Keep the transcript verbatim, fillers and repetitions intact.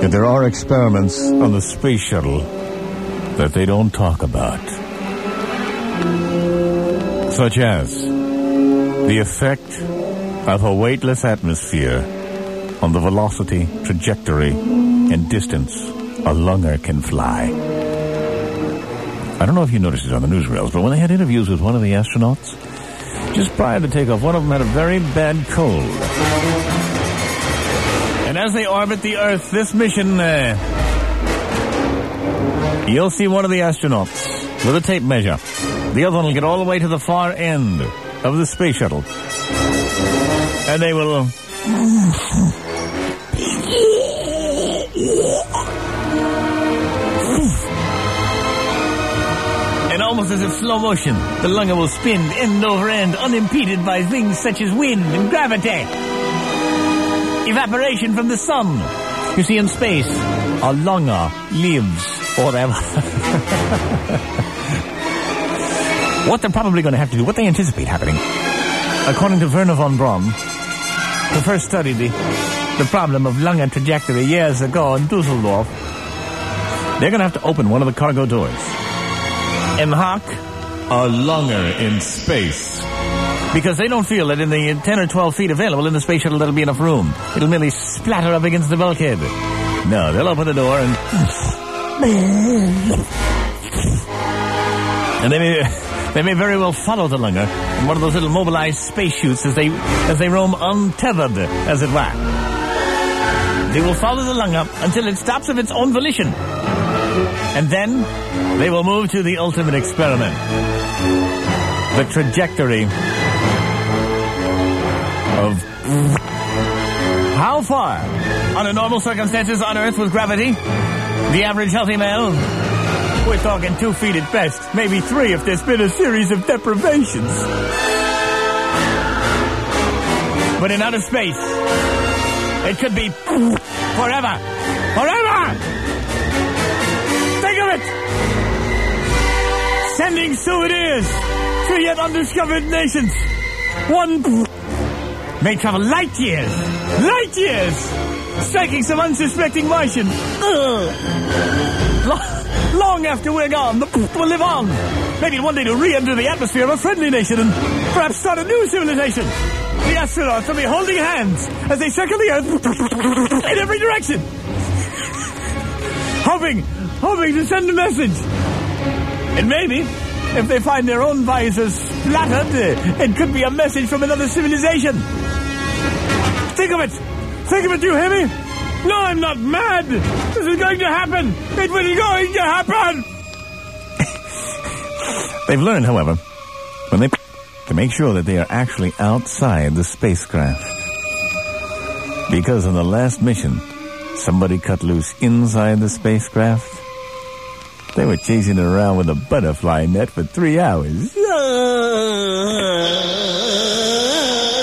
that there are experiments on the space shuttle that they don't talk about. Such as the effect of a weightless atmosphere on the velocity, trajectory, and distance a lunger can fly. I don't know if you noticed it on the newsreels, but when they had interviews with one of the astronauts, just prior to takeoff, one of them had a very bad cold. And as they orbit the Earth, this mission, uh, you'll see one of the astronauts with a tape measure. The other one will get all the way to the far end of the space shuttle. And they will... And almost as if slow motion, the lunger will spin end over end, unimpeded by things such as wind and gravity. Evaporation from the sun. You see, in space, a lunger lives forever. What they're probably going to have to do, what they anticipate happening, according to Wernher von Braun, who first studied the, the problem of lunger trajectory years ago in Dusseldorf, they're going to have to open one of the cargo doors and hawk a lunger in space. Because they don't feel that in the ten or twelve feet available in the space shuttle there'll be enough room. It'll merely splatter up against the bulkhead. No, they'll open the door and... and they may, they may very well follow the lunger in one of those little mobilized space chutes as they, as they roam untethered, as it were. They will follow the lunger until it stops of its own volition. And then they will move to the ultimate experiment. The trajectory of how far, under normal circumstances on Earth with gravity, the average healthy male, we're talking two feet at best, maybe three if there's been a series of deprivations. But in outer space, it could be forever. Forever! Think of it! Sending souvenirs to yet undiscovered nations. One may travel light years, light years, striking some unsuspecting Martian. Ugh. Long after we're gone, the will live on. Maybe one day to re-enter the atmosphere of a friendly nation and perhaps start a new civilization. The astronauts will be holding hands as they circle the Earth in every direction. Hoping, hoping to send a message. And maybe, if they find their own visors splattered, it could be a message from another civilization. Think of it! Think of it, you hear me? No, I'm not mad! This is going to happen! It was going to happen! They've learned, however, when they to make sure that they are actually outside the spacecraft. Because on the last mission, somebody cut loose inside the spacecraft. They were chasing it around with a butterfly net for three hours.